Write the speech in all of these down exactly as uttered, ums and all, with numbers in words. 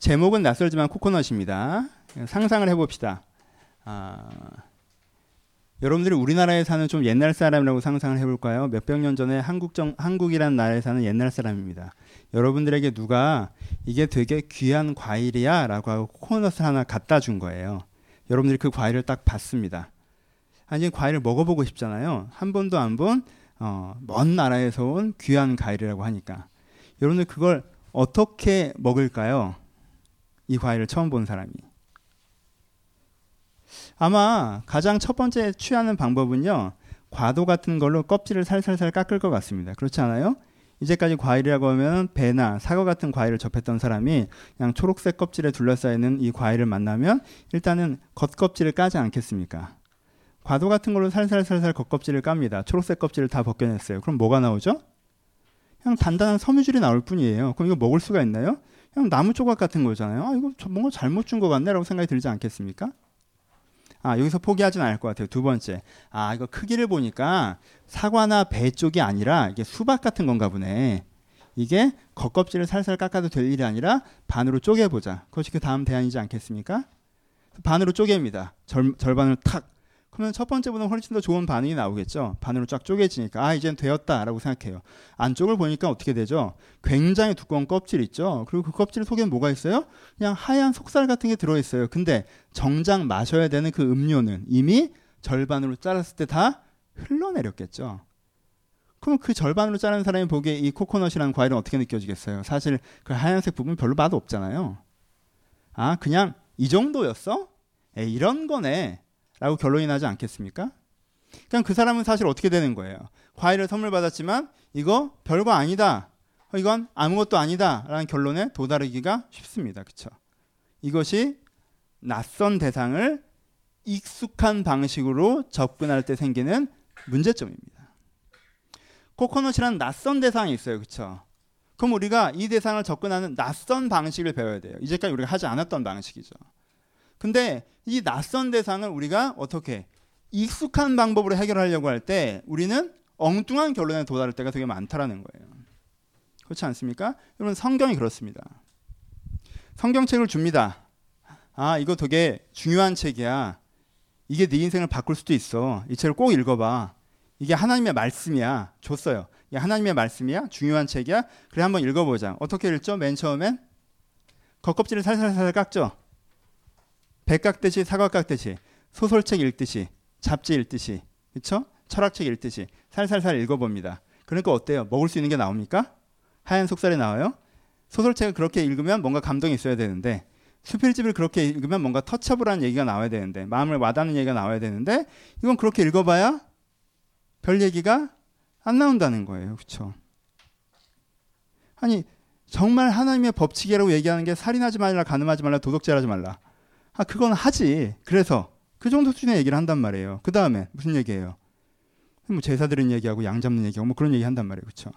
제목은 낯설지만 코코넛입니다. 상상을 해봅시다. 아, 여러분들이 우리나라에 사는 좀 옛날 사람이라고 상상을 해볼까요? 몇백 년 전에 한국정, 한국이란 나라에 사는 옛날 사람입니다. 여러분들에게 누가 이게 되게 귀한 과일이야 라고 하고 코코넛을 하나 갖다 준 거예요. 여러분들이 그 과일을 딱 봤습니다. 아니, 과일을 먹어보고 싶잖아요. 한 번도 안 본 어, 먼 나라에서 온 귀한 과일이라고 하니까. 여러분들 그걸 어떻게 먹을까요? 이 과일을 처음 본 사람이. 아마 가장 첫 번째 취하는 방법은요, 과도 같은 걸로 껍질을 살살살 깎을 것 같습니다. 그렇지 않아요? 이제까지 과일이라고 하면 배나 사과 같은 과일을 접했던 사람이 그냥 초록색 껍질에 둘러싸이는 이 과일을 만나면 일단은 겉껍질을 까지 않겠습니까? 과도 같은 걸로 살살살살 겉껍질을 깝니다. 초록색 껍질을 다 벗겨냈어요. 그럼 뭐가 나오죠? 그냥 단단한 섬유질이 나올 뿐이에요. 그럼 이거 먹을 수가 있나요? 그냥 나무 조각 같은 거잖아요. 아, 이거 뭔가 잘못 준 것 같네 라고 생각이 들지 않겠습니까? 아, 여기서 포기하지는 않을 것 같아요. 두 번째. 아, 이거 크기를 보니까 사과나 배 쪽이 아니라 이게 수박 같은 건가 보네. 이게 겉껍질을 살살 깎아도 될 일이 아니라 반으로 쪼개보자. 그것이 그 다음 대안이지 않겠습니까? 반으로 쪼갭니다. 절, 절반을 탁. 그러면 첫 번째보다 훨씬 더 좋은 반응이 나오겠죠. 반으로 쫙 쪼개지니까 아, 이젠 되었다라고 생각해요. 안쪽을 보니까 어떻게 되죠? 굉장히 두꺼운 껍질 있죠. 그리고 그 껍질 속에 뭐가 있어요? 그냥 하얀 속살 같은 게 들어있어요. 근데 정작 마셔야 되는 그 음료는 이미 절반으로 잘랐을 때 다 흘러내렸겠죠. 그럼 그 절반으로 자른 사람이 보기에 이 코코넛이라는 과일은 어떻게 느껴지겠어요? 사실 그 하얀색 부분 별로 맛 없잖아요. 아, 그냥 이 정도였어? 에이, 이런 거네 라고 결론이 나지 않겠습니까? 그냥 그 사람은 사실 어떻게 되는 거예요? 과일을 선물 받았지만 이거 별거 아니다. 이건 아무것도 아니다 라는 결론에 도달하기가 쉽습니다. 그렇죠? 이것이 낯선 대상을 익숙한 방식으로 접근할 때 생기는 문제점입니다. 코코넛이라는 낯선 대상이 있어요. 그렇죠? 그럼 우리가 이 대상을 접근하는 낯선 방식을 배워야 돼요. 이제까지 우리가 하지 않았던 방식이죠. 근데 이 낯선 대상을 우리가 어떻게 익숙한 방법으로 해결하려고 할 때 우리는 엉뚱한 결론에 도달할 때가 되게 많다라는 거예요. 그렇지 않습니까? 여러분, 성경이 그렇습니다. 성경책을 줍니다. 아, 이거 되게 중요한 책이야. 이게 네 인생을 바꿀 수도 있어. 이 책을 꼭 읽어봐. 이게 하나님의 말씀이야. 줬어요. 이게 하나님의 말씀이야. 중요한 책이야. 그래, 한번 읽어보자. 어떻게 읽죠? 맨 처음엔 겉껍질을 살살살 깎죠. 배 깎듯이, 사과 깎듯이, 소설책 읽듯이, 잡지 읽듯이, 그렇죠? 철학책 읽듯이 살살살 읽어봅니다. 그러니까 어때요? 먹을 수 있는 게 나옵니까? 하얀 속살이 나와요? 소설책을 그렇게 읽으면 뭔가 감동이 있어야 되는데, 수필집을 그렇게 읽으면 뭔가 터치업을하는 얘기가 나와야 되는데, 마음을 와닿는 얘기가 나와야 되는데, 이건 그렇게 읽어봐야 별 얘기가 안 나온다는 거예요. 그렇죠? 아니, 정말 하나님의 법칙이라고 얘기하는 게 살인하지 말라, 간음하지 말라, 도덕질하지 말라. 아, 그건 하지. 그래서 그 정도 수준의 얘기를 한단 말이에요. 그 다음에 무슨 얘기예요? 뭐 제사 드리는 얘기하고 양 잡는 얘기하고 뭐 그런 얘기 한단 말이에요. 그렇죠?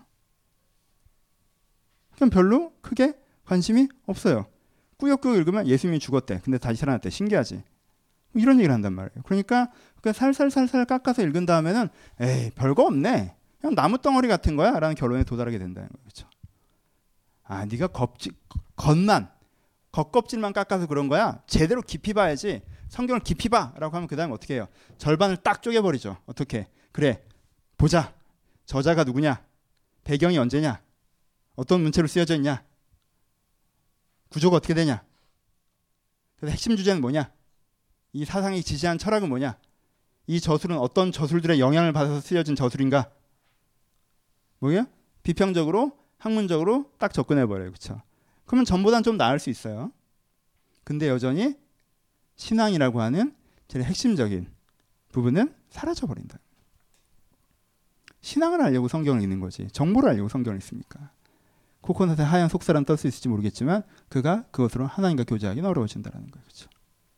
그럼 별로 크게 관심이 없어요. 꾸역꾸역 읽으면 예수님이 죽었대. 근데 다시 살아났대. 신기하지? 이런 얘기를 한단 말이에요. 그러니까 살살살살 깎아서 읽은 다음에는 에이, 별거 없네. 그냥 나무덩어리 같은 거야 라는 결론에 도달하게 된다는 거예요. 그렇죠? 아, 네가 껍질, 겉만 겉껍질만 깎아서 그런 거야? 제대로 깊이 봐야지. 성경을 깊이 봐 라고 하면 그 다음에 어떻게 해요? 절반을 딱 쪼개버리죠. 어떻게? 그래, 보자. 저자가 누구냐? 배경이 언제냐? 어떤 문체로 쓰여져 있냐? 구조가 어떻게 되냐? 그래서 핵심 주제는 뭐냐? 이 사상이 지지한 철학은 뭐냐? 이 저술은 어떤 저술들의 영향을 받아서 쓰여진 저술인가? 뭐예요? 비평적으로, 학문적으로 딱 접근해버려요. 그렇죠? 그러면 전보다는 좀 나을 수 있어요. 근데 여전히 신앙이라고 하는 제일 핵심적인 부분은 사라져버린다. 신앙을 알려고 성경을 읽는 거지. 정보를 알려고 성경을 읽습니까? 코코넛에 하얀 속사람 뜰 수 있을지 모르겠지만 그가 그것으로 하나님과 교제하기는 어려워진다는 거예요. 그렇죠?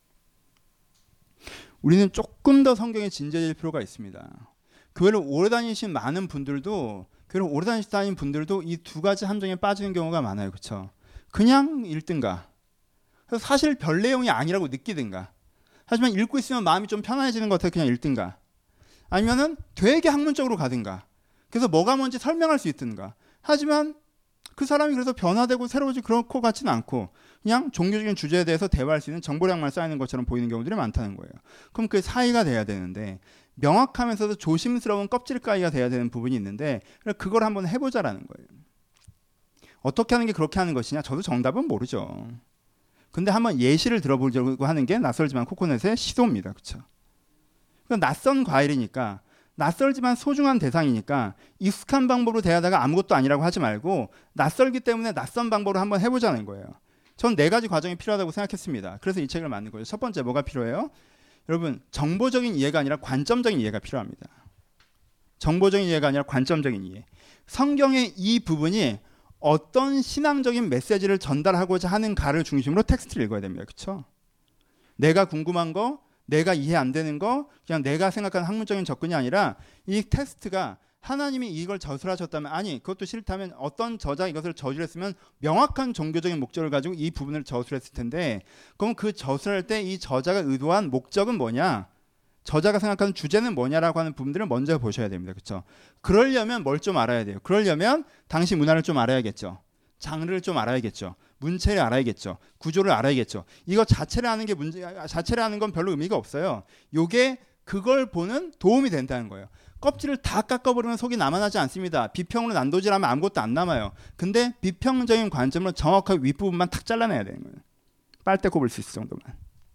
우리는 조금 더 성경에 진지해질 필요가 있습니다. 교회를 오래 다니신 많은 분들도 교회를 오래 다니신 분들도 이 두 가지 함정에 빠지는 경우가 많아요. 그렇죠? 그냥 읽든가, 그래서 사실 별 내용이 아니라고 느끼든가, 하지만 읽고 있으면 마음이 좀 편안해지는 것 같아서 그냥 읽든가, 아니면은 되게 학문적으로 가든가, 그래서 뭐가 뭔지 설명할 수 있든가. 하지만 그 사람이 그래서 변화되고 새로워지고 그럴 것 같지는 않고 그냥 종교적인 주제에 대해서 대화할 수 있는 정보량만 쌓이는 것처럼 보이는 경우들이 많다는 거예요. 그럼 그 사이가 돼야 되는데 명확하면서도 조심스러운 껍질가이가 돼야 되는 부분이 있는데 그걸 한번 해보자라는 거예요. 어떻게 하는 게 그렇게 하는 것이냐? 저도 정답은 모르죠. 근데 한번 예시를 들어보려고 하는 게 낯설지만 코코넛의 시도입니다. 그렇죠? 그러니까 낯선 과일이니까 낯설지만 소중한 대상이니까 익숙한 방법으로 대하다가 아무것도 아니라고 하지 말고 낯설기 때문에 낯선 방법으로 한번 해보자는 거예요. 전 네 가지 과정이 필요하다고 생각했습니다. 그래서 이 책을 만든 거예요. 첫 번째 뭐가 필요해요? 여러분 정보적인 이해가 아니라 관점적인 이해가 필요합니다. 정보적인 이해가 아니라 관점적인 이해. 성경의 이 부분이 어떤 신앙적인 메시지를 전달하고자 하는가를 중심으로 텍스트를 읽어야 됩니다. 그렇죠? 내가 궁금한 거, 내가 이해 안 되는 거, 그냥 내가 생각하는 학문적인 접근이 아니라 이 텍스트가 하나님이 이걸 저술하셨다면, 아니 그것도 싫다면 어떤 저자가 이것을 저술했으면 명확한 종교적인 목적을 가지고 이 부분을 저술했을 텐데, 그럼 그 저술할 때 이 저자가 의도한 목적은 뭐냐, 저자가 생각하는 주제는 뭐냐라고 하는 부분들을 먼저 보셔야 됩니다. 그렇죠? 그러려면 뭘 좀 알아야 돼요. 그러려면 당시 문화를 좀 알아야겠죠. 장르를 좀 알아야겠죠. 문체를 알아야겠죠. 구조를 알아야겠죠. 이거 자체를 아는 게 문제, 자체를 아는 건 별로 의미가 없어요. 요게 그걸 보는 도움이 된다는 거예요. 껍질을 다 깎아버리면 속이 남아나지 않습니다. 비평으로 난도질하면 아무것도 안 남아요. 근데 비평적인 관점으로 정확하게 윗부분만 탁 잘라내야 되는 거예요. 빨대 꼽을 수 있을 정도만.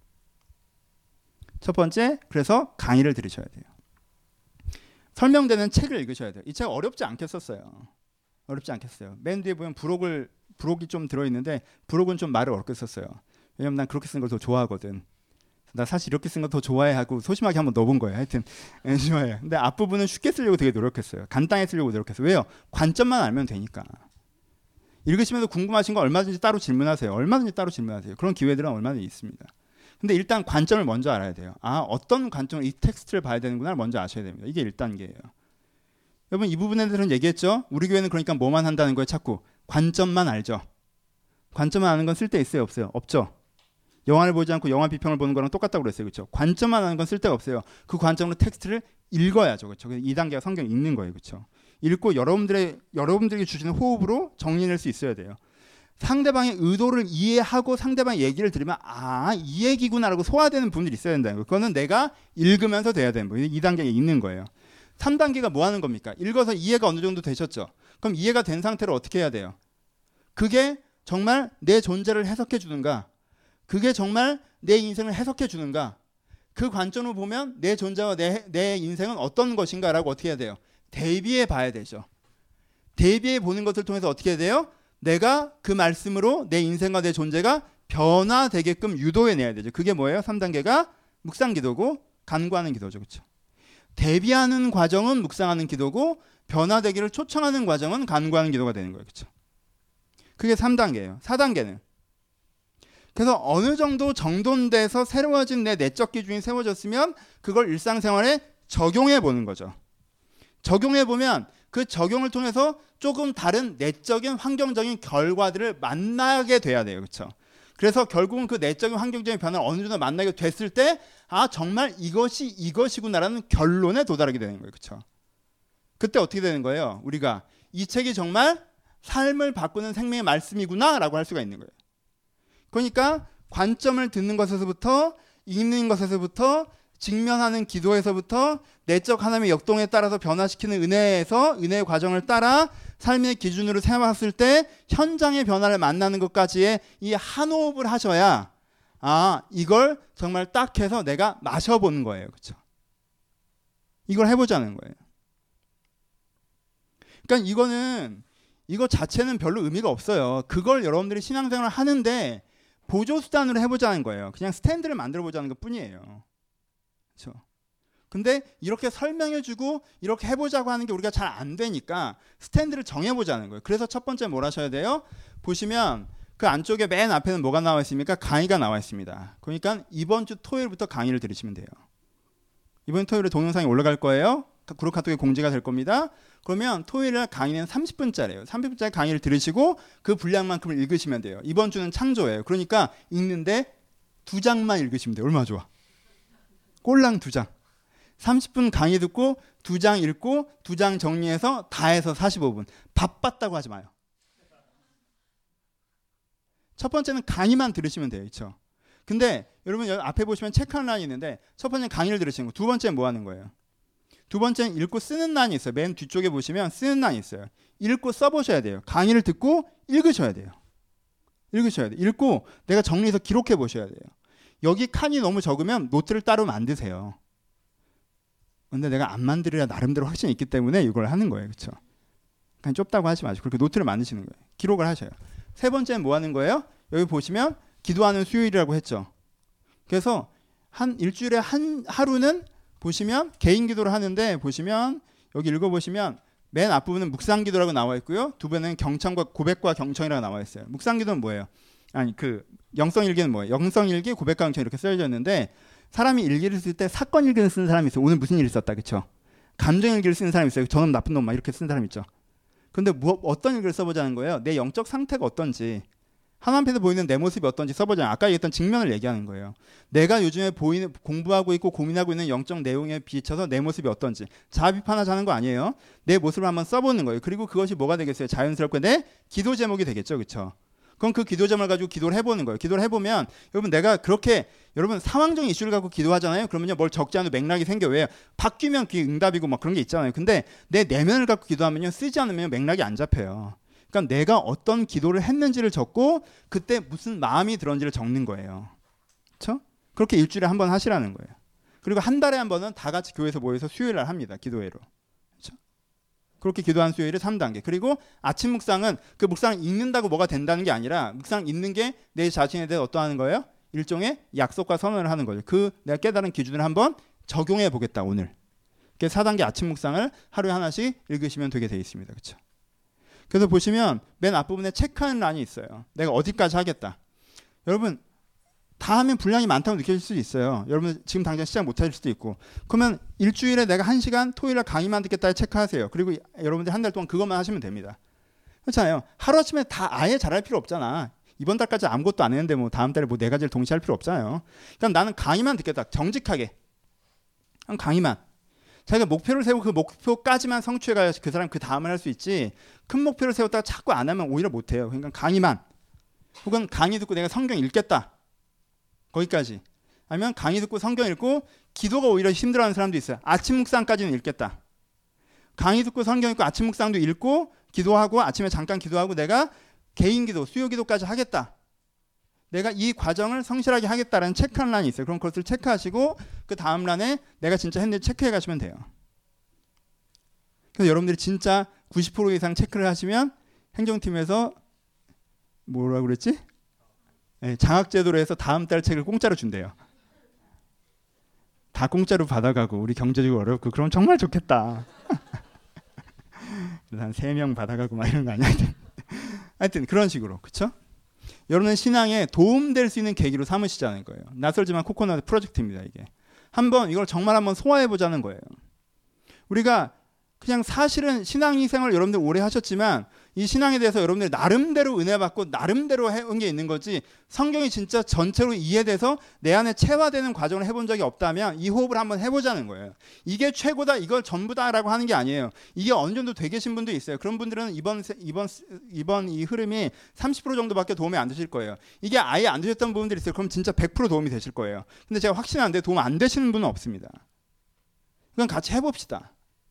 첫 번째, 그래서 강의를 들으셔야 돼요. 설명되는 책을 읽으셔야 돼요. 이 책 어렵지 않겠었어요. 어렵지 않겠어요. 맨 뒤에 보면 부록을, 부록이 좀 들어있는데 부록은 좀 말을 어렵게 썼어요. 왜냐면 난 그렇게 쓴 걸 더 좋아하거든. 나 사실 이렇게 쓴 거 더 좋아해 하고 소심하게 한번 넣어본 거예요. 하여튼 좋아해요. 근데 앞부분은 쉽게 쓰려고 되게 노력했어요. 간단히 쓰려고 노력했어요. 왜요? 관점만 알면 되니까. 읽으시면서 궁금하신 거 얼마든지 따로 질문하세요. 얼마든지 따로 질문하세요. 그런 기회들은 얼마든지 있습니다. 근데 일단 관점을 먼저 알아야 돼요. 아, 어떤 관점으로 이 텍스트를 봐야 되는구나를 먼저 아셔야 됩니다. 이게 일 단계예요. 여러분 이 부분에 대해서는 얘기했죠? 우리 교회는 그러니까 뭐만 한다는 거예요? 자꾸 관점만 알죠. 관점만 아는 건 쓸데 있어요? 없어요? 없죠. 영화를 보지 않고 영화 비평을 보는 거랑 똑같다고 그랬어요. 그렇죠? 관점만 아는 건 쓸데가 없어요. 그 관점으로 텍스트를 읽어야죠. 그렇죠? 이 단계가 성경 읽는 거예요. 그렇죠? 읽고 여러분들의 여러분들에게 주시는 호흡으로 정리할 수 있어야 돼요. 상대방의 의도를 이해하고 상대방의 얘기를 들으면 아, 이 얘기구나라고 소화되는 부분들이 있어야 된다는 거예요. 그거는 내가 읽으면서 돼야 되는 거예요. 이 단계에 있는 거예요. 삼 단계가 뭐 하는 겁니까? 읽어서 이해가 어느 정도 되셨죠? 그럼 이해가 된 상태로 어떻게 해야 돼요? 그게 정말 내 존재를 해석해 주는가? 그게 정말 내 인생을 해석해 주는가? 그 관점으로 보면 내 존재와 내, 내 인생은 어떤 것인가라고 어떻게 해야 돼요? 대비해 봐야 되죠. 대비해 보는 것을 통해서 어떻게 해야 돼요? 내가 그 말씀으로 내 인생과 내 존재가 변화되게끔 유도해내야 되죠. 그게 뭐예요? 삼 단계가 묵상기도고 간구하는 기도죠. 그렇죠? 대비하는 과정은 묵상하는 기도고 변화되기를 초청하는 과정은 간구하는 기도가 되는 거예요. 그렇죠? 그게 삼 단계예요. 사 단계는 그래서 어느 정도 정돈돼서 새로워진 내 내적 기준이 세워졌으면 그걸 일상생활에 적용해 보는 거죠. 적용해 보면 그 적용을 통해서 조금 다른 내적인 환경적인 결과들을 만나게 돼야 돼요. 그렇죠? 그래서 결국은 그 내적인 환경적인 변화를 어느 정도 만나게 됐을 때 아, 정말 이것이 이것이구나라는 결론에 도달하게 되는 거예요. 그렇죠? 그때 어떻게 되는 거예요? 우리가 이 책이 정말 삶을 바꾸는 생명의 말씀이구나라고 할 수가 있는 거예요. 그러니까 관점을 듣는 것에서부터 읽는 것에서부터 직면하는 기도에서부터 내적 하나님의 역동에 따라서 변화시키는 은혜에서 은혜의 과정을 따라 삶의 기준으로 세웠을 때 현장의 변화를 만나는 것까지의 이 한 호흡을 하셔야 아, 이걸 정말 딱 해서 내가 마셔보는 거예요. 그렇죠? 이걸 해보자는 거예요. 그러니까 이거는 이거 자체는 별로 의미가 없어요. 그걸 여러분들이 신앙생활을 하는데 보조수단으로 해보자는 거예요. 그냥 스탠드를 만들어보자는 것 뿐이에요. 그렇죠? 근데 이렇게 설명해주고 이렇게 해보자고 하는 게 우리가 잘 안 되니까 스탠드를 정해보자는 거예요. 그래서 첫 번째 뭘 하셔야 돼요? 보시면 그 안쪽에 맨 앞에는 뭐가 나와 있습니까? 강의가 나와 있습니다. 그러니까 이번 주 토요일부터 강의를 들으시면 돼요. 이번 토요일에 동영상이 올라갈 거예요. 그룹 카톡에 공지가 될 겁니다. 그러면 토요일에 강의는 삼십 분짜리예요. 삼십 분짜리 강의를 들으시고 그 분량만큼을 읽으시면 돼요. 이번 주는 창조예요. 그러니까 읽는데 두 장만 읽으시면 돼요. 얼마나 좋아. 꼴랑 두 장. 삼십 분 강의 듣고 두 장 읽고 두 장 정리해서 다 해서 사십오 분. 바빴다고 하지 마요. 첫 번째는 강의만 들으시면 돼요. 그렇죠? 근데 여러분 여기 앞에 보시면 체크하는 란이 있는데 첫 번째는 강의를 들으시는 거. 두 번째는 뭐 하는 거예요? 두 번째는 읽고 쓰는 란이 있어요. 맨 뒤쪽에 보시면 쓰는 란이 있어요. 읽고 써보셔야 돼요. 강의를 듣고 읽으셔야 돼요. 읽으셔야 돼요. 읽고 내가 정리해서 기록해 보셔야 돼요. 여기 칸이 너무 적으면 노트를 따로 만드세요. 근데 내가 안 만들어야 나름대로 확신이 있기 때문에 이걸 하는 거예요. 그렇죠? 그냥 좁다고 하지 마시고 그렇게 노트를 만드시는 거예요. 기록을 하셔요. 세 번째는 뭐 하는 거예요? 여기 보시면 기도하는 수요일이라고 했죠. 그래서 한 일주일에 한 하루는 보시면 개인 기도를 하는데 보시면 여기 읽어보시면 맨 앞부분은 묵상 기도라고 나와 있고요. 두 번은 경청과 고백과 경청이라고 나와 있어요. 묵상 기도는 뭐예요? 아니 그 영성 일기는 뭐예요? 영성 일기, 고백과 경청 이렇게 써져 있는데 사람이 일기를 쓸 때 사건 일기를 쓰는 사람이 있어요. 오늘 무슨 일이 있었다, 그렇죠? 감정 일기를 쓰는 사람이 있어요. 저놈 나쁜 놈 막 이렇게 쓰는 사람 있죠. 근데 뭐 어떤 일기를 써보자는 거예요? 내 영적 상태가 어떤지. 하나님 앞에서 보이는 내 모습이 어떤지 써보자. 아까 얘기했던 직면을 얘기하는 거예요. 내가 요즘에 보이는 공부하고 있고 고민하고 있는 영적 내용에 비춰서 내 모습이 어떤지 자아 비판하자는 거 아니에요. 내 모습을 한번 써보는 거예요. 그리고 그것이 뭐가 되겠어요? 자연스럽게 내 기도 제목이 되겠죠, 그렇죠? 그럼 그 기도 제목을 가지고 기도를 해보는 거예요. 기도를 해보면 여러분 내가 그렇게 여러분 상황적인 이슈를 갖고 기도하잖아요. 그러면요 뭘 적지 않은 맥락이 생겨. 왜요? 바뀌면 그게 응답이고 막 그런 게 있잖아요. 근데 내 내면을 갖고 기도하면요 쓰지 않으면 맥락이 안 잡혀요. 그러니까 내가 어떤 기도를 했는지를 적고 그때 무슨 마음이 들었는지를 적는 거예요. 그렇죠? 그렇게 일주일에 한 번 하시라는 거예요. 그리고 한 달에 한 번은 다 같이 교회에서 모여서 수요일 날 합니다. 기도회로. 그렇죠? 그렇게 기도한 수요일이 삼 단계. 그리고 아침 묵상은 그 묵상을 읽는다고 뭐가 된다는 게 아니라 묵상 읽는 게 내 자신에 대해 어떠하는 거예요? 일종의 약속과 선언을 하는 거죠. 그 내가 깨달은 기준을 한번 적용해 보겠다 오늘. 그래서 사 단계 아침 묵상을 하루에 하나씩 읽으시면 되게 되어 있습니다. 그렇죠? 그래서 보시면 맨 앞부분에 체크하는 란이 있어요. 내가 어디까지 하겠다. 여러분 다 하면 분량이 많다고 느껴질 수도 있어요. 여러분 지금 당장 시작 못 하실 수도 있고. 그러면 일주일에 내가 한 시간 토요일에 강의만 듣겠다 체크하세요. 그리고 여러분들 한 달 동안 그것만 하시면 됩니다. 그렇잖아요. 하루아침에 다 아예 잘할 필요 없잖아. 이번 달까지 아무것도 안 했는데 뭐 다음 달에 뭐 네 가지를 동시에 할 필요 없잖아요. 그럼 나는 강의만 듣겠다. 정직하게. 그럼 강의만. 자기가 목표를 세우고 그 목표까지만 성취해가야 그 사람 그 다음을 할 수 있지 큰 목표를 세웠다가 자꾸 안 하면 오히려 못해요. 그러니까 강의만 혹은 강의 듣고 내가 성경 읽겠다 거기까지 아니면 강의 듣고 성경 읽고 기도가 오히려 힘들어하는 사람도 있어요. 아침 묵상까지는 읽겠다. 강의 듣고 성경 읽고 아침 묵상도 읽고 기도하고 아침에 잠깐 기도하고 내가 개인 기도 수요 기도까지 하겠다. 내가 이 과정을 성실하게 하겠다라는 체크하는 란이 있어요. 그럼 그것을 체크하시고 그 다음 란에 내가 진짜 했는지 체크해 가시면 돼요. 그래서 여러분들이 진짜 구십 퍼센트 이상 체크를 하시면 행정팀에서 뭐라고 그랬지? 네, 장학제도로 해서 다음 달 책을 공짜로 준대요. 다 공짜로 받아가고 우리 경제적으로 어렵고 그럼 정말 좋겠다. 그래서 한 세 명 받아가고 막 이런 거 아니야? 하여튼 그런 식으로 그렇죠? 여러분의 신앙에 도움될 수 있는 계기로 삼으시자는 거예요. 낯설지만 코코넛 프로젝트입니다. 이게 한번 이걸 정말 한번 소화해보자는 거예요. 우리가 그냥 사실은 신앙생활을 여러분들 오래 하셨지만 이 신앙에 대해서 여러분들 나름대로 은혜 받고 나름대로 해온 게 있는 거지 성경이 진짜 전체로 이해돼서 내 안에 체화되는 과정을 해본 적이 없다면 이 호흡을 한번 해보자는 거예요. 이게 최고다 이걸 전부다라고 하는 게 아니에요. 이게 어느 정도 되게 계신 분도 있어요. 그런 분들은 이번 이번 이번 이 흐름이 삼십 퍼센트 정도밖에 도움이 안 되실 거예요. 이게 아예 안 되셨던 부분들이 있어요. 그럼 진짜 백 퍼센트 도움이 되실 거예요. 근데 제가 확신하는데 도움 안 되시는 분은 없습니다. 그럼 같이 해봅시다.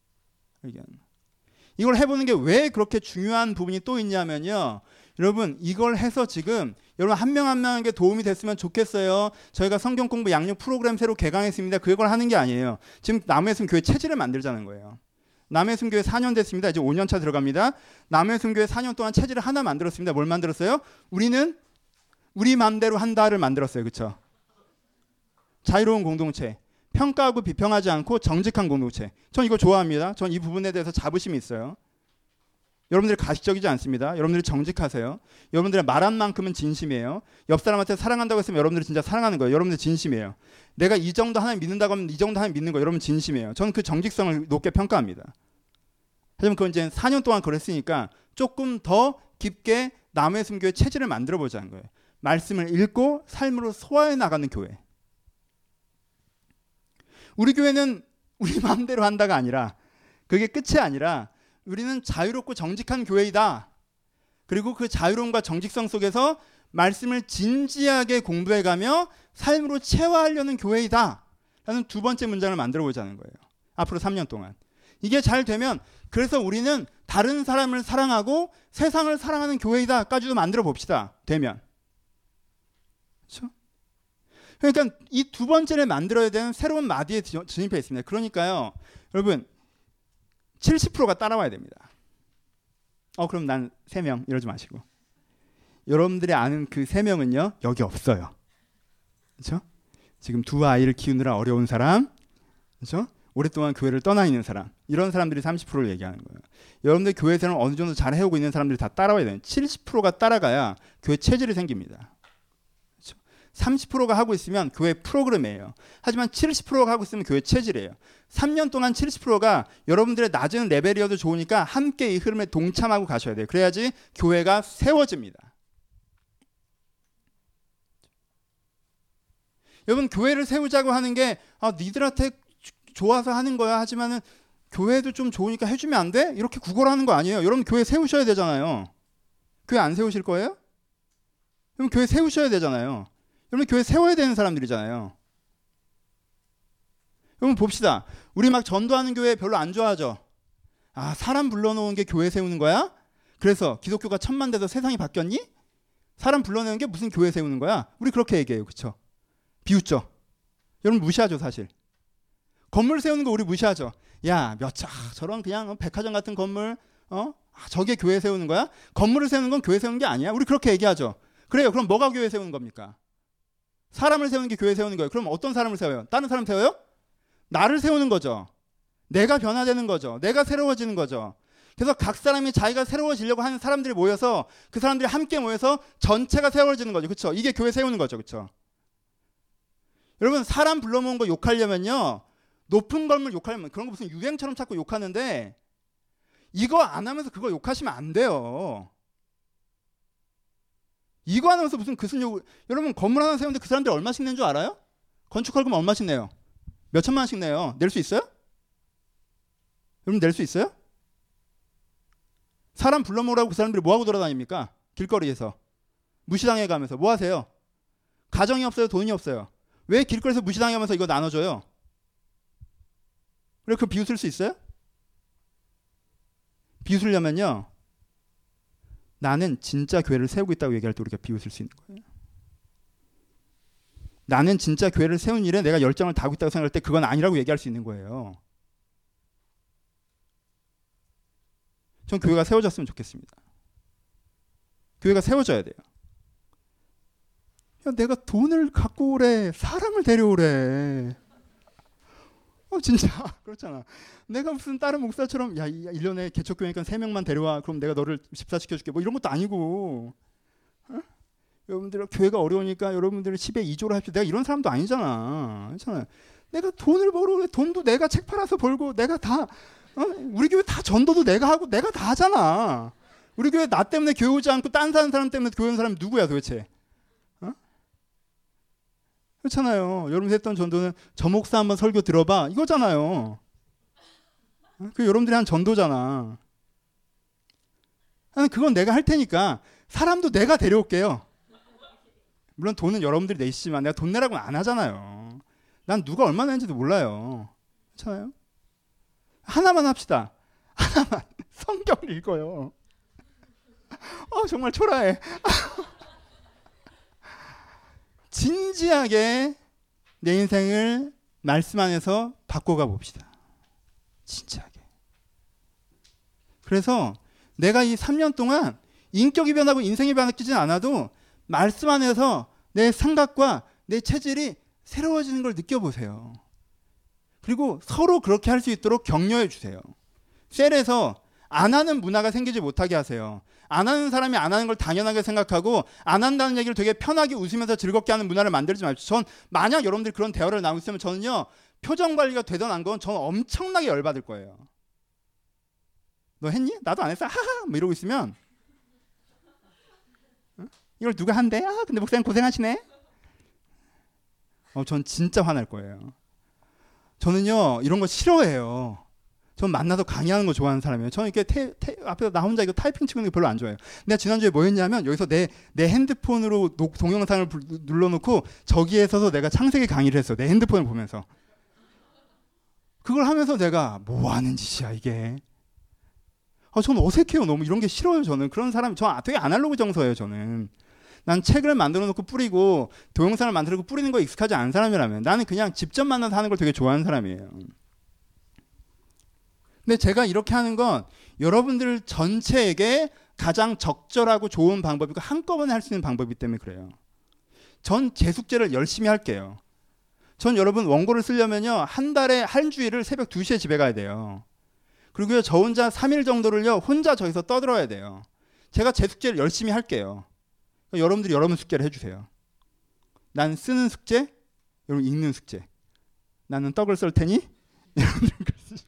이걸 해보는 게 왜 그렇게 중요한 부분이 또 있냐면요. 여러분 이걸 해서 지금 여러분 한 명 한 명에게 도움이 됐으면 좋겠어요. 저희가 성경 공부 양육 프로그램 새로 개강했습니다. 그걸 하는 게 아니에요. 지금 남의 숨 교회 체질을 만들자는 거예요. 남의 숨 교회 사 년 됐습니다. 이제 오 년 차 들어갑니다. 남의 숨 교회 사 년 동안 체질을 하나 만들었습니다. 뭘 만들었어요? 우리는 우리 맘대로 한다를 만들었어요. 그렇죠? 자유로운 공동체. 평가하고 비평하지 않고 정직한 공동체. 전 이거 좋아합니다. 전 이 부분에 대해서 자부심이 있어요. 여러분들이 가식적이지 않습니다. 여러분들이 정직하세요. 여러분들의 말한 만큼은 진심이에요. 옆 사람한테 사랑한다고 했으면 여러분들이 진짜 사랑하는 거예요. 여러분들 진심이에요. 내가 이 정도 하나님 믿는다고 하면 이 정도 하나님 믿는 거예요. 여러분 진심이에요. 저는 그 정직성을 높게 평가합니다. 하지만 그건 이제 사 년 동안 그랬으니까 조금 더 깊게 남의 숨교의 체질을 만들어 보자는 거예요. 말씀을 읽고 삶으로 소화해 나가는 교회. 우리 교회는 우리 마음대로 한다가 아니라 그게 끝이 아니라 우리는 자유롭고 정직한 교회이다. 그리고 그 자유로움과 정직성 속에서 말씀을 진지하게 공부해가며 삶으로 체화하려는 교회이다 라는 두 번째 문장을 만들어 보자는 거예요. 앞으로 삼 년 동안. 이게 잘 되면 그래서 우리는 다른 사람을 사랑하고 세상을 사랑하는 교회이다까지도 만들어 봅시다. 되면. 그렇죠? 그러니까 이 두 번째를 만들어야 되는 새로운 마디에 진입해 있습니다. 그러니까요. 여러분 칠십 퍼센트가 따라와야 됩니다. 어 그럼 난 세 명 이러지 마시고. 여러분들이 아는 그 세 명은요. 여기 없어요. 그렇죠? 지금 두 아이를 키우느라 어려운 사람. 그렇죠? 오랫동안 교회를 떠나 있는 사람. 이런 사람들이 삼십 퍼센트를 얘기하는 거예요. 여러분들 교회에서는 어느 정도 잘 해오고 있는 사람들이 다 따라와야 돼요. 칠십 퍼센트가 따라가야 교회 체질이 생깁니다. 그렇죠? 삼십 퍼센트가 하고 있으면 교회 프로그램이에요. 하지만 칠십 퍼센트가 하고 있으면 교회 체질이에요. 삼 년 동안 칠십 퍼센트가 여러분들의 낮은 레벨이어도 좋으니까 함께 이 흐름에 동참하고 가셔야 돼요. 그래야지 교회가 세워집니다. 여러분 교회를 세우자고 하는 게 아, 니들한테 좋아서 하는 거야. 하지만은 교회도 좀 좋으니까 해주면 안 돼? 이렇게 구걸하는 거 아니에요. 여러분 교회 세우셔야 되잖아요. 교회 안 세우실 거예요? 여러분 교회 세우셔야 되잖아요. 여러분 교회 세워야 되는 사람들이잖아요. 여러분 봅시다. 우리 막 전도하는 교회 별로 안 좋아하죠. 아 사람 불러놓은 게 교회 세우는 거야? 그래서 기독교가 천만 돼서 세상이 바뀌었니? 사람 불러내는 게 무슨 교회 세우는 거야? 우리 그렇게 얘기해요. 그렇죠? 비웃죠? 여러분 무시하죠 사실. 건물 세우는 거 우리 무시하죠. 야, 몇 차, 저런 그냥 백화점 같은 건물, 어? 아, 저게 교회 세우는 거야? 건물을 세우는 건 교회 세우는 게 아니야? 우리 그렇게 얘기하죠. 그래요. 그럼 뭐가 교회 세우는 겁니까? 사람을 세우는 게 교회 세우는 거예요. 그럼 어떤 사람을 세워요? 다른 사람 세워요? 나를 세우는 거죠. 내가 변화되는 거죠. 내가 새로워지는 거죠. 그래서 각 사람이 자기가 새로워지려고 하는 사람들이 모여서 그 사람들이 함께 모여서 전체가 새로워지는 거죠. 그렇죠? 이게 교회 세우는 거죠. 그렇죠? 여러분 사람 불러모은 거 욕하려면요. 높은 건물 욕하려면 그런 거 무슨 유행처럼 자꾸 욕하는데 이거 안 하면서 그거 욕하시면 안 돼요. 이거 안 하면서 무슨 그슨 욕. 여러분 건물 하나 세우는데 그 사람들이 얼마씩 낸 줄 알아요? 건축허금 얼마씩 내요? 몇 천만 원씩 내요. 낼 수 있어요? 여러분 낼 수 있어요? 사람 불러모으라고 그 사람들이 뭐하고 돌아다닙니까? 길거리에서 무시당해 가면서 뭐 하세요? 가정이 없어요? 돈이 없어요? 왜 길거리에서 무시당하면서 이거 나눠줘요? 그래 그 비웃을 수 있어요? 비웃으려면요. 나는 진짜 교회를 세우고 있다고 얘기할 때 우리가 비웃을 수 있는 거예요. 나는 진짜 교회를 세운 일에 내가 열정을 다하고 있다고 생각할 때 그건 아니라고 얘기할 수 있는 거예요. 전 교회가 세워졌으면 좋겠습니다. 교회가 세워져야 돼요. 야, 내가 돈을 갖고 오래, 사람을 데려오래. 어, 진짜 그렇잖아. 내가 무슨 다른 목사처럼 야, 일 년에 개척교회니까 세 명만 데려와. 그럼 내가 너를 집사시켜줄게. 뭐 이런 것도 아니고. 어? 여러분들 교회가 어려우니까 여러분들 십에 이 조로 합시다. 내가 이런 사람도 아니잖아. 그렇잖아. 내가 돈을 벌어. 돈도 내가 책 팔아서 벌고 내가 다 어? 우리 교회 다 전도도 내가 하고 내가 다 하잖아. 우리 교회 나 때문에 교회 오지 않고 딴 사는 사람 때문에 교회 온 사람이 누구야 도대체? 어? 그렇잖아요. 여러분 했던 전도는 저 목사 한번 설교 들어봐 이거잖아요. 어? 그 여러분들이 한 전도잖아. 아니, 그건 내가 할 테니까 사람도 내가 데려올게요. 물론 돈은 여러분들이 내시지만 내가 돈 내라고는 안 하잖아요. 난 누가 얼마 내는지도 몰라요. 그렇잖아요. 하나만 합시다. 하나만 성경을 읽어요. 어, 정말 초라해. 진지하게 내 인생을 말씀 안에서 바꿔가 봅시다. 진지하게. 그래서 내가 이 삼 년 동안 인격이 변하고 인생이 바뀌진 않아도 말씀 안에서 내 생각과 내 체질이 새로워지는 걸 느껴보세요. 그리고 서로 그렇게 할 수 있도록 격려해 주세요. 셀에서 안 하는 문화가 생기지 못하게 하세요. 안 하는 사람이 안 하는 걸 당연하게 생각하고 안 한다는 얘기를 되게 편하게 웃으면서 즐겁게 하는 문화를 만들지 마십시오. 전 만약 여러분들이 그런 대화를 나누고 있으면 저는요. 표정 관리가 되든 안 건 저는 엄청나게 열받을 거예요. 너 했니? 나도 안 했어. 하하 뭐 이러고 있으면 어? 이걸 누가 한대? 아 근데 목사님 고생하시네. 어, 전 진짜 화날 거예요. 저는요 이런 거 싫어해요. 전 만나서 강의하는 거 좋아하는 사람이에요. 저는 이렇게 태, 태, 앞에서 나 혼자 이거 타이핑 치고 있는 거 별로 안 좋아해요. 내가 지난주에 뭐 했냐면 여기서 내, 내 핸드폰으로 녹, 동영상을 불, 눌러놓고 저기에 서서 내가 창세기 강의를 했어. 내 핸드폰을 보면서. 그걸 하면서 내가 뭐 하는 짓이야 이게. 아, 저는 어색해요. 너무 이런 게 싫어요. 저는 그런 사람, 저 되게 아날로그 정서예요. 저는. 난 책을 만들어 놓고 뿌리고 동영상을 만들고 뿌리는 거 익숙하지 않은 사람이라면 나는 그냥 직접 만나서 하는 걸 되게 좋아하는 사람이에요. 근데 제가 이렇게 하는 건 여러분들 전체에게 가장 적절하고 좋은 방법이고 한꺼번에 할 수 있는 방법이기 때문에 그래요. 전 제 숙제를 열심히 할게요. 전 여러분 원고를 쓰려면요. 한 달에 한 주일을 새벽 두 시에 집에 가야 돼요. 그리고요. 저 혼자 삼 일 정도를요. 혼자 저기서 떠들어야 돼요. 제가 제 숙제를 열심히 할게요. 그러니까 여러분들이 여러분 숙제를 해주세요. 난 쓰는 숙제, 여러분 읽는 숙제. 나는 떡을 썰 테니 여러분들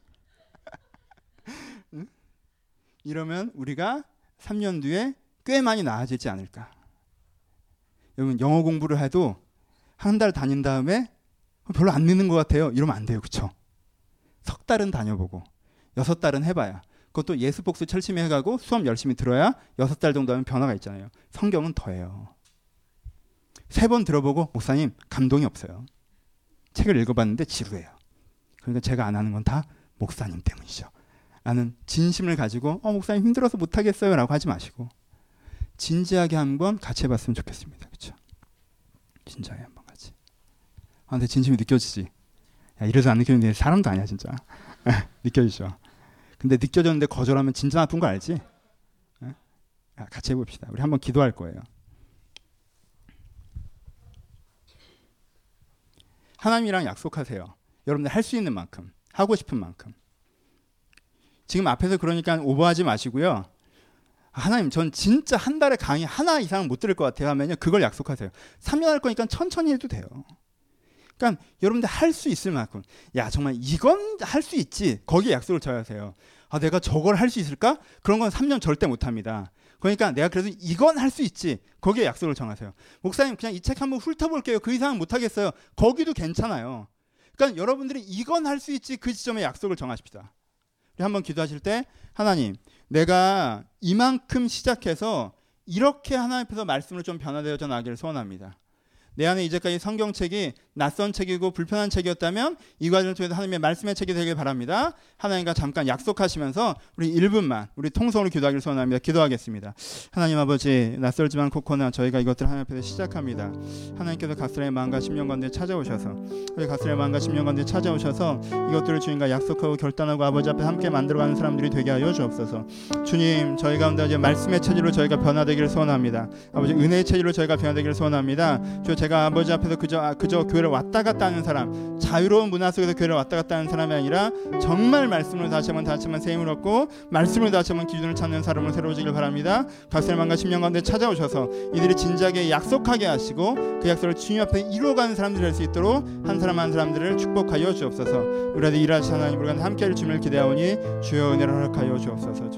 이러면 우리가 삼 년 뒤에 꽤 많이 나아지지 않을까. 여러분 영어 공부를 해도 한 달 다닌 다음에 별로 안 느는 것 같아요. 이러면 안 돼요. 그렇죠? 석 달은 다녀보고 여섯 달은 해봐야. 그것도 예습 복수 철심히 해가고 수업 열심히 들어야 여섯 달 정도 하면 변화가 있잖아요. 성경은 더해요. 세 번 들어보고 목사님 감동이 없어요. 책을 읽어봤는데 지루해요. 그러니까 제가 안 하는 건 다 목사님 때문이죠. 나는 진심을 가지고 어 목사님 힘들어서 못하겠어요 라고 하지 마시고 진지하게 한번 같이 해봤으면 좋겠습니다. 그렇죠? 진지하게 한번 같이. 아 근데 진심이 느껴지지. 야, 이래서 안 느껴지는데 사람도 아니야 진짜. 느껴지죠. 근데 느껴졌는데 거절하면 진짜 나쁜 거 알지? 야, 같이 해봅시다. 우리 한번 기도할 거예요. 하나님이랑 약속하세요. 여러분들 할 수 있는 만큼 하고 싶은 만큼. 지금 앞에서 그러니까 오버하지 마시고요. 하나님 전 진짜 한 달에 강의 하나 이상 못 들을 것 같아요 하면요. 그걸 약속하세요. 삼 년 할 거니까 천천히 해도 돼요. 그러니까 여러분들 할 수 있을 만큼 야 정말 이건 할 수 있지. 거기에 약속을 져야 하세요. 아 내가 저걸 할 수 있을까? 그런 건 삼 년 절대 못합니다. 그러니까 내가 그래도 이건 할 수 있지. 거기에 약속을 정하세요. 목사님 그냥 이 책 한번 훑어볼게요. 그 이상은 못하겠어요. 거기도 괜찮아요. 그러니까 여러분들이 이건 할 수 있지. 그 지점에 약속을 정하십시다. 한번 기도하실 때 하나님 내가 이만큼 시작해서 이렇게 하나님 앞에서 말씀을 좀 변화되어져 나기를 소원합니다. 내 안에 이제까지 성경책이 낯선 책이고 불편한 책이었다면 이 과정을 통해서 하나님의 말씀의 책이 되길 바랍니다. 하나님과 잠깐 약속하시면서 우리 일 분만 우리 통성으로 기도하기를 소원합니다. 기도하겠습니다. 하나님 아버지 낯설지만 코코나 저희가 이것들 하나님 앞에서 시작합니다. 하나님께서 각설의 마음과 심령 가운데 찾아오셔서 우리 각설의 마음과 심령 가운데 찾아오셔서 이것들을 주님과 약속하고 결단하고 아버지 앞에 함께 만들어가는 사람들이 되게 하여 주옵소서. 주님 저희 가운데 이제 말씀의 체질로 저희가 변화되기를 소원합니다. 아버지 은혜의 체질로 저희가 변화되기를 소원합니다. 주 제가 아버지 앞에서 그저 그저 교회를 왔다 갔다 하는 사람, 자유로운 문화 속에서 교회를 왔다 갔다 하는 사람이 아니라 정말 말씀을 다시 한번 다시 한번 새 힘을 얻고 말씀을 다시 한번 기준을 찾는 사람을 새로워지길 바랍니다. 각설만과 심령 가운데 찾아오셔서 이들이 진지하게 약속하게 하시고 그 약속을 주님 앞에 이루어가는 사람들이 될 수 있도록 한 사람 한 사람들을 축복하여 주옵소서. 우리가 일하시 하나님 우리가 함께할 주님을 기대하오니 주여 은혜를 허락하여 주옵소서.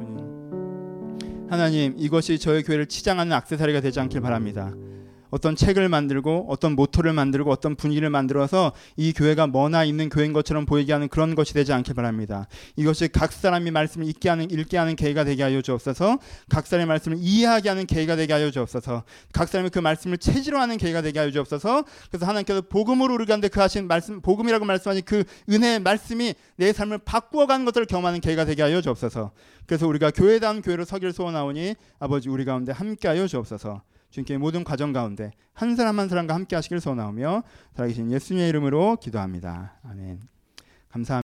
주님 하나님 이것이 저희 교회를 치장하는 액세서리가 되지 않길 바랍니다. 어떤 책을 만들고 어떤 모토를 만들고 어떤 분위기를 만들어서 이 교회가 뭐나 있는 교회인 것처럼 보이게 하는 그런 것이 되지 않길 바랍니다. 이것이 각 사람이 말씀을 읽게 하는, 읽게 하는 계기가 되게 하여 주옵소서. 각 사람의 말씀을 이해하게 하는 계기가 되게 하여 주옵소서. 각 사람이 그 말씀을 체질화하는 계기가 되게 하여 주옵소서. 그래서 하나님께서 복음으로 우리 가운데 그 하신 말씀, 복음이라고 말씀하신 그 은혜의 말씀이 내 삶을 바꾸어가는 것들을 경험하는 계기가 되게 하여 주옵소서. 그래서 우리가 교회다운 교회로 서기를 소원하오니 아버지 우리 가운데 함께하여 주옵소서. 주님께 모든 과정 가운데 한 사람 한 사람과 함께 하시길 소원하오며 살아계신 예수님의 이름으로 기도합니다. 아멘. 감사합니다.